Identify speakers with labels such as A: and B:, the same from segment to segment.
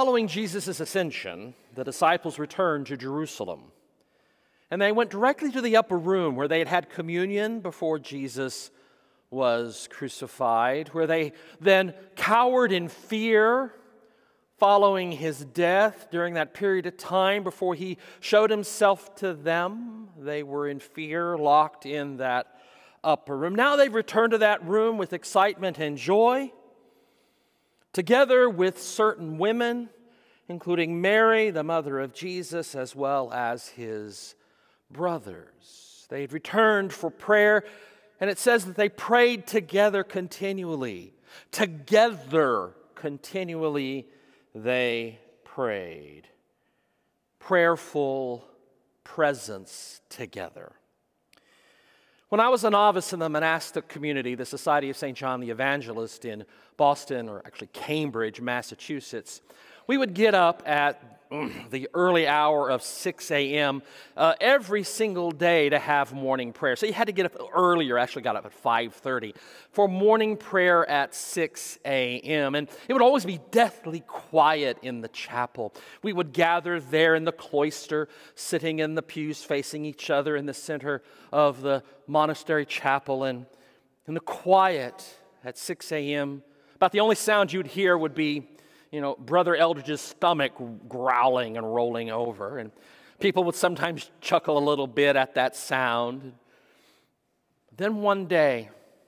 A: Following Jesus' ascension, the disciples returned to Jerusalem. And they went directly to the upper room where they had had communion before Jesus was crucified, where they then cowered in fear following his death during that period of time before he showed himself to them. They were in fear, locked in that upper room. Now they've returned to that room with excitement and joy, together with certain women, including Mary, the mother of Jesus, as well as his brothers. They had returned for prayer, and it says that they prayed together continually. Together continually they prayed. Prayerful presence together. When I was a novice in the monastic community, the Society of St. John the Evangelist in Boston, or actually Cambridge, Massachusetts, we would get up at the early hour of 6 a.m. Every single day to have morning prayer. So you had to get up earlier, actually got up at 5:30, for morning prayer at 6 a.m. And it would always be deathly quiet in the chapel. We would gather there in the cloister, sitting in the pews facing each other in the center of the monastery chapel. And in the quiet at 6 a.m., about the only sound you'd hear would be Brother Eldridge's stomach growling and rolling over. And people would sometimes chuckle a little bit at that sound. Then one day,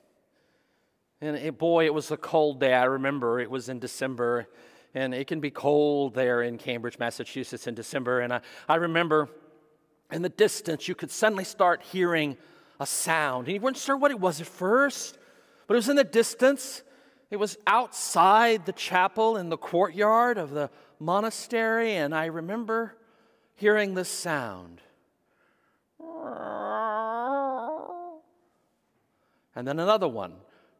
A: and it was a cold day. I remember it was in December, and it can be cold there in Cambridge, Massachusetts in December. And I remember in the distance, you could suddenly start hearing a sound. And you weren't sure what it was at first, but it was in the distance. It was outside the chapel in the courtyard of the monastery, and I remember hearing this sound. And then another one.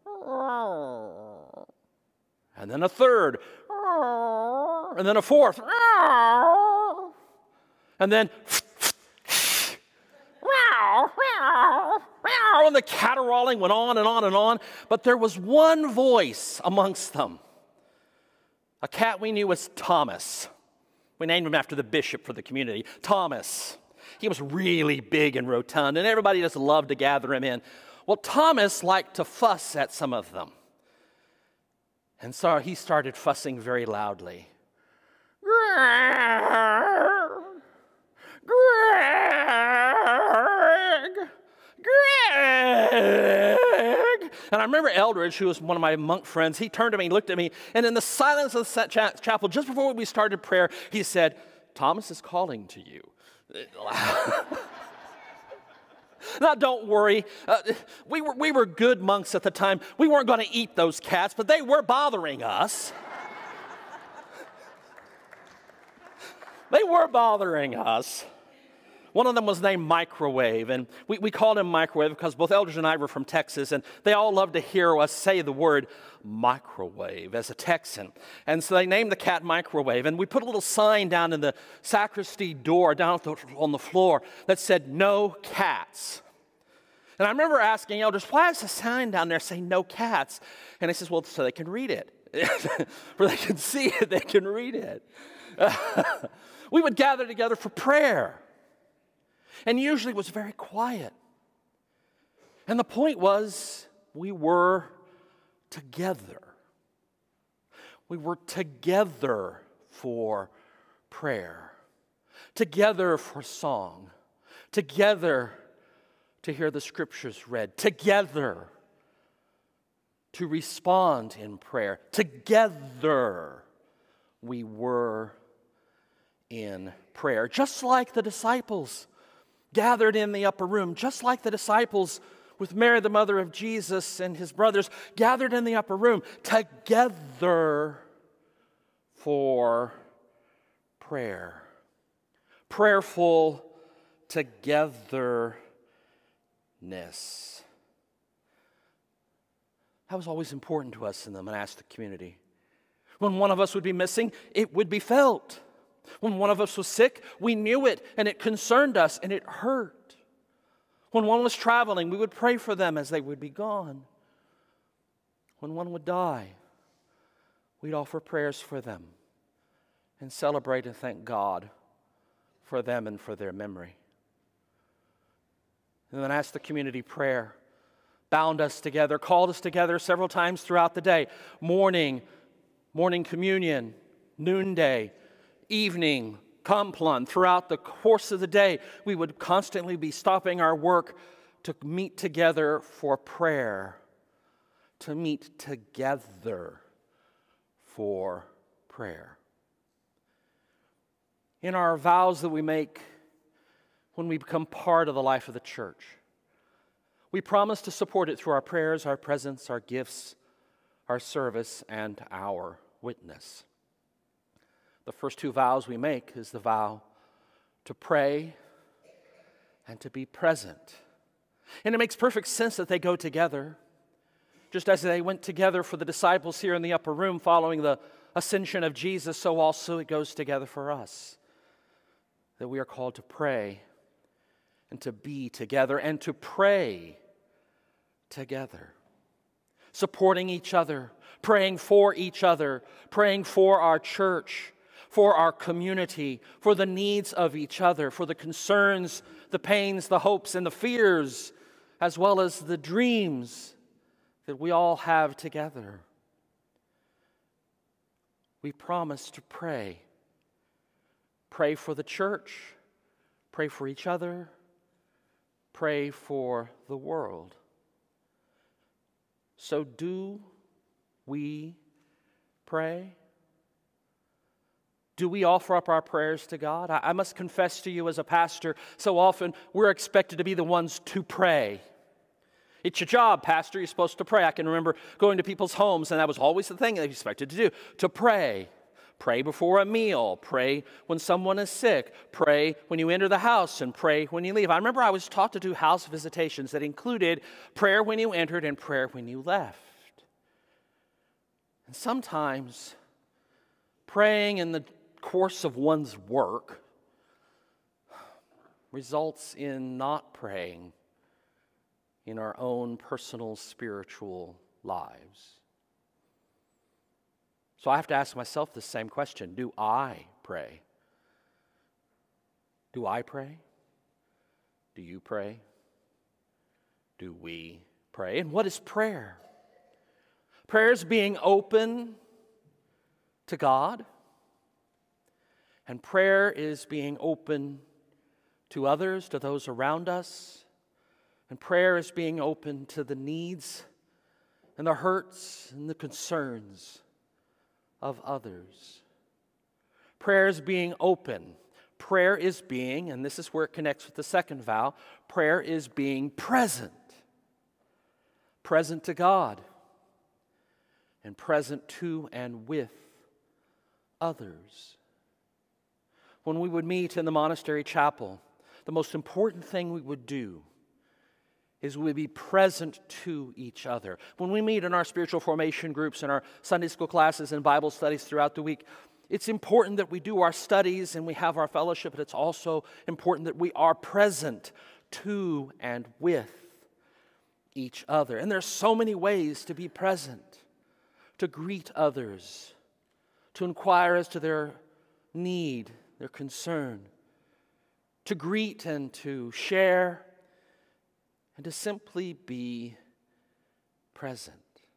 A: And then a third. And then a fourth. And then and the caterwauling went on and on and on. But there was one voice amongst them. A cat we knew was Thomas. We named him after the bishop for the community. Thomas. He was really big and rotund, and everybody just loved to gather him in. Well, Thomas liked to fuss at some of them. And so he started fussing very loudly. Greg! And I remember Eldridge, who was one of my monk friends, he turned to me, looked at me, and in the silence of the chapel, just before we started prayer, he said, "Thomas is calling to you." Now, don't worry. We were good monks at the time. We weren't going to eat those cats, but they were bothering us. They were bothering us. One of them was named Microwave, and we called him Microwave because both Eldridge and I were from Texas, and they all loved to hear us say the word microwave as a Texan. And so they named the cat Microwave, and we put a little sign down in the sacristy door down on the floor that said, "No cats." And I remember asking Eldridge, "Why is the sign down there saying no cats?" And he says, "Well, so they can read it. Where they can see it, they can read it." We would gather together for prayer. And usually it was very quiet. And the point was, we were together. We were together for prayer. Together for song. Together to hear the scriptures read. Together to respond in prayer. Together we were in prayer. Just like the disciples gathered in the upper room, just like the disciples with Mary, the mother of Jesus, and his brothers gathered in the upper room together for prayer. Prayerful togetherness. That was always important to us in the monastic community. When one of us would be missing, it would be felt. When one of us was sick, we knew it, and it concerned us, and it hurt. When one was traveling, we would pray for them as they would be gone. When one would die, we'd offer prayers for them and celebrate and thank God for them and for their memory. And then as the community prayer bound us together, called us together several times throughout the day, morning communion, noonday, evening, Compline, throughout the course of the day, we would constantly be stopping our work to meet together for prayer, to meet together for prayer. In our vows that we make when we become part of the life of the church, we promise to support it through our prayers, our presence, our gifts, our service, and our witness. The first two vows we make is the vow to pray and to be present. And it makes perfect sense that they go together. Just as they went together for the disciples here in the upper room following the ascension of Jesus, so also it goes together for us. That we are called to pray and to be together and to pray together. Supporting each other, praying for each other, praying for our church, for our community, for the needs of each other, for the concerns, the pains, the hopes, and the fears, as well as the dreams that we all have together. We promise to pray. Pray for the church, pray for each other, pray for the world. So do we pray? Do we offer up our prayers to God? I must confess to you as a pastor, so often we're expected to be the ones to pray. It's your job, pastor. You're supposed to pray. I can remember going to people's homes, and that was always the thing they expected to do, to pray. Pray before a meal. Pray when someone is sick. Pray when you enter the house, and pray when you leave. I remember I was taught to do house visitations that included prayer when you entered and prayer when you left. And sometimes praying in the course of one's work results in not praying in our own personal spiritual lives. So I have to ask myself the same question. Do I pray? Do I pray? Do you pray? Do we pray? And what is prayer? Prayer is being open to God. And prayer is being open to others, to those around us. And prayer is being open to the needs and the hurts and the concerns of others. Prayer is being open. Prayer is being, and this is where it connects with the second vow, prayer is being present. Present to God and present to and with others. When we would meet in the monastery chapel, the most important thing we would do is we would be present to each other. When we meet in our spiritual formation groups and our Sunday school classes and Bible studies throughout the week, it's important that we do our studies and we have our fellowship, but it's also important that we are present to and with each other. And there's so many ways to be present, to greet others, to inquire as to their need, their concern, to greet and to share, and to simply be present.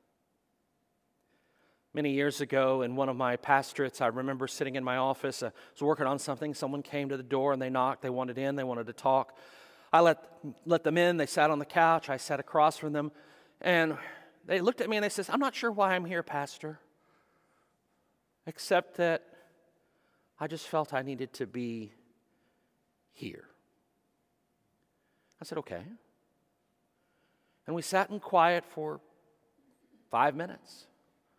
A: Many years ago in one of my pastorates, I remember sitting in my office, I was working on something, someone came to the door and they knocked, they wanted in, they wanted to talk. I let them in, they sat on the couch, I sat across from them, and they looked at me and they said, "I'm not sure why I'm here, Pastor, except that I just felt I needed to be here." I said, "Okay." And we sat in quiet for 5 minutes.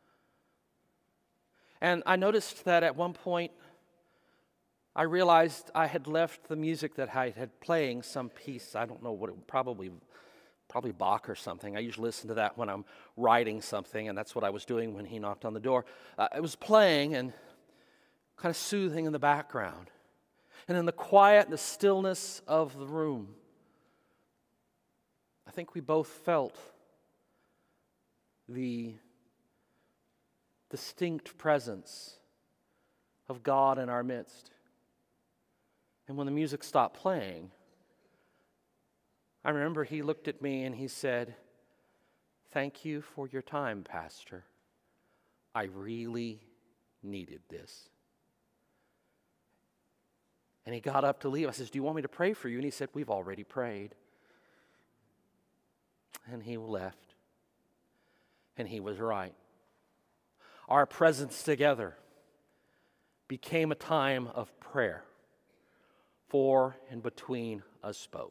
A: And I noticed that at one point, I realized I had left the music that I had playing, some piece, I don't know what it probably Bach or something. I usually listen to that when I'm writing something, and that's what I was doing when he knocked on the door. It was playing and kind of soothing in the background. And in the quiet and the stillness of the room, I think we both felt the distinct presence of God in our midst. And when the music stopped playing, I remember he looked at me and he said, "Thank you for your time, Pastor. I really needed this." And he got up to leave. I said, "Do you want me to pray for you?" And he said, "We've already prayed." And he left. And he was right. Our presence together became a time of prayer for and between us both.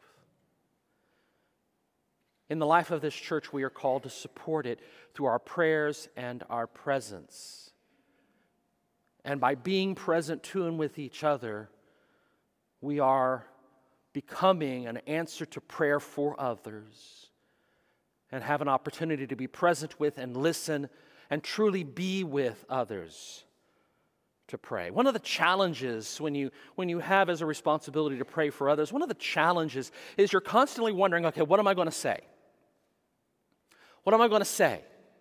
A: In the life of this church, we are called to support it through our prayers and our presence. And by being present to and with each other, we are becoming an answer to prayer for others and have an opportunity to be present with and listen and truly be with others to pray. One of the challenges when you have as a responsibility to pray for others, one of the challenges is you're constantly wondering, okay, what am I going to say? What am I going to say?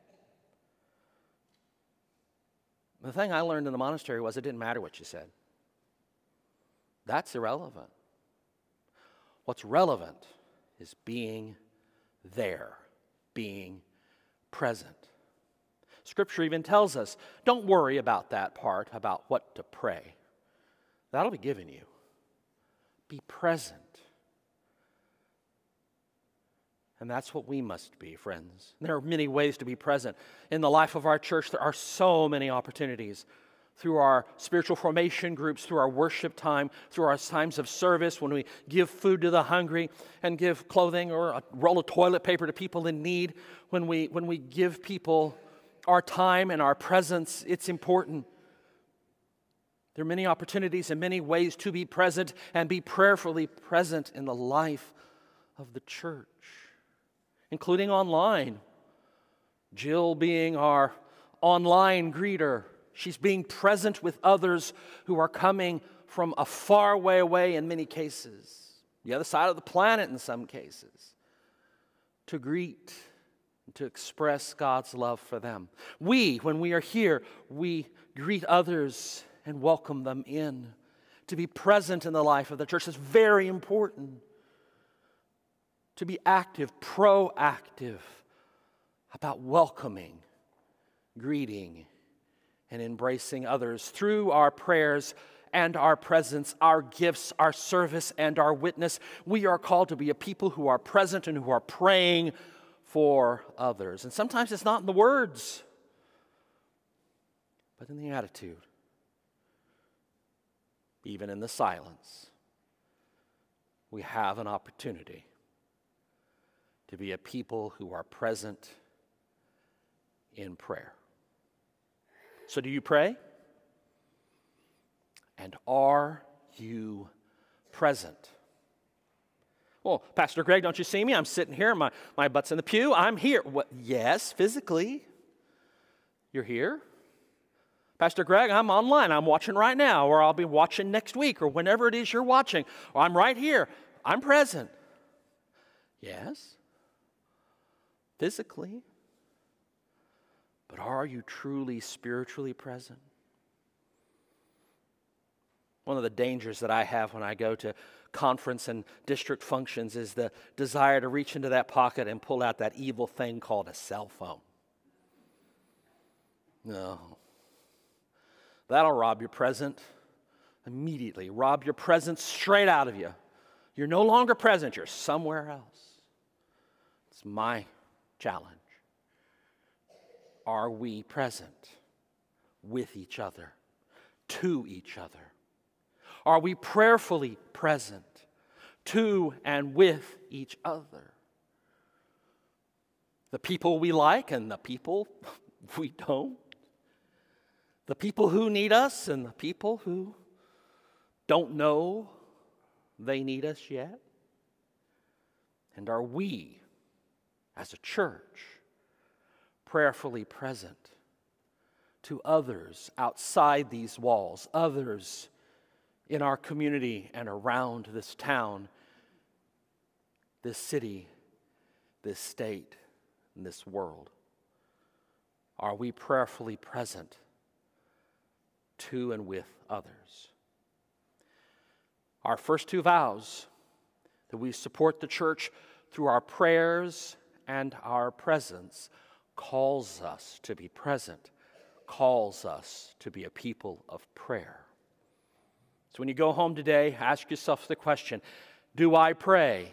A: The thing I learned in the monastery was it didn't matter what you said. That's irrelevant. What's relevant is being there, being present. Scripture even tells us, don't worry about that part, about what to pray. That'll be given you. Be present. And that's what we must be, friends. There are many ways to be present. In the life of our church, there are so many opportunities. Through our spiritual formation groups, through our worship time, through our times of service, when we give food to the hungry and give clothing or a roll of toilet paper to people in need, when we give people our time and our presence, it's important. There are many opportunities and many ways to be present and be prayerfully present in the life of the church, including online. Jill being our online greeter, she's being present with others who are coming from a far way away in many cases, the other side of the planet in some cases, to greet and to express God's love for them. When we are here, we greet others and welcome them in. To be present in the life of the church is very important. To be active, proactive about welcoming, greeting, and embracing others through our prayers and our presence, our gifts, our service, and our witness. We are called to be a people who are present and who are praying for others. And sometimes it's not in the words, but in the attitude, even in the silence. We have an opportunity to be a people who are present in prayer. So do you pray? And are you present? Well, Pastor Greg, don't you see me? I'm sitting here, my butt's in the pew. I'm here. What? Yes, physically. You're here. Pastor Greg, I'm online. I'm watching right now, or I'll be watching next week, or whenever it is you're watching. Or I'm right here. I'm present. Yes, physically. But are you truly spiritually present? One of the dangers that I have when I go to conference and district functions is the desire to reach into that pocket and pull out that evil thing called a cell phone. No. That'll rob your present immediately. Rob your presence straight out of you. You're no longer present. You're somewhere else. It's my challenge. Are we present with each other, to each other? Are we prayerfully present to and with each other? The people we like and the people we don't. The people who need us and the people who don't know they need us yet. And are we, as a church, prayerfully present to others outside these walls, others in our community and around this town, this city, this state, and this world? Are we prayerfully present to and with others. Our first two vows, that we support the church through our prayers and our presence, calls us to be present, calls us to be a people of prayer. So when you go home today, ask yourself the question, do I pray?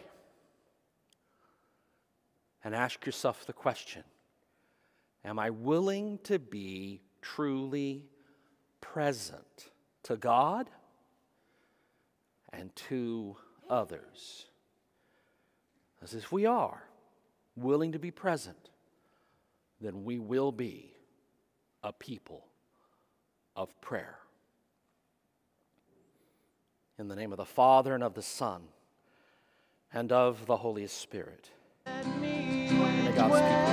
A: And ask yourself the question, am I willing to be truly present to God and to others? Because if we are willing to be present, then we will be a people of prayer. In the name of the Father, and of the Son, and of the Holy Spirit. May God's people